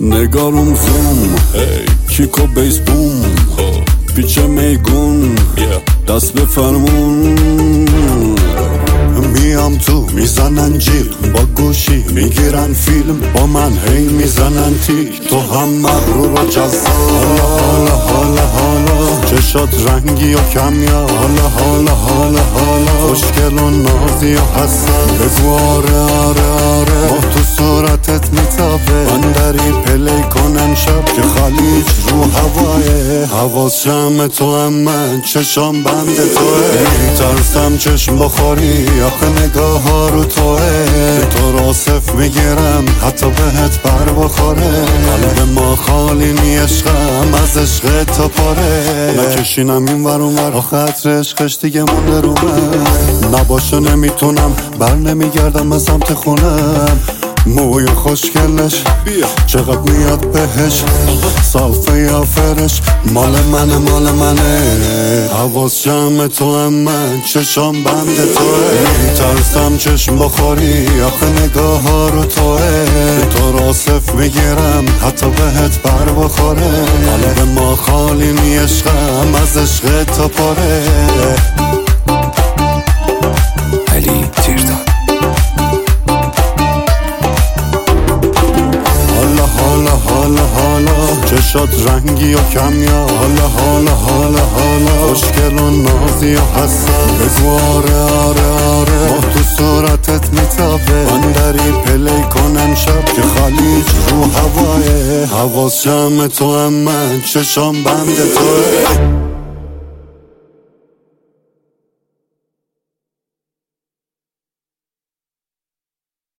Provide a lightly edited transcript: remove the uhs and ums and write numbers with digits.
نگارم زوم کیکو بیس بوم پیچه میگون دست به فرمون میام تو میزنن جیل با گوشی میگیرن فیلم با من هی میزنن تیک تو هم مغرور و جذاب حالا حالا حالا چشات رنگی و کمیاب حالا حالا حالا حالا خوشگل و نازی و حسن بگو آره آره آره ما تو صورتت میتابه من داری پلی کنم شب که خلیج رو هوایه حواس جمع تو هم من چشام بند توه میترسم چشم بخوری آخه نگاه ها رو توه تو را صف میگیرم حتی بهت بر بخوره قلب ما خالی نی عشقم از عشق تا پاره نکشینم این ور اون ور آخه عطر عشقش دیگه مونده رو من نباشه نمیتونم بر نمیگردم از سمت خونم موی خوشگلش چقدر میاد بهش صافه یا فرش مال منه حواس جمع تو هم من چشام بند توه میترسم چشم بخوری آخه نگاه ها رو توه تو را صف میگیرم حتی بهت بر بخوره قلب ما خالی نی عشقم از عشق تا پاره علی تیرداد چشات رنگی و کمیاب حالا حالا حالا حالا خوشگل و نازی و حسن بگو آره آره آره ما تو صورتت میتابه من داری پلی کنم شب که خلیج رو هوایه حواس جمع تو هم من چشام بند توه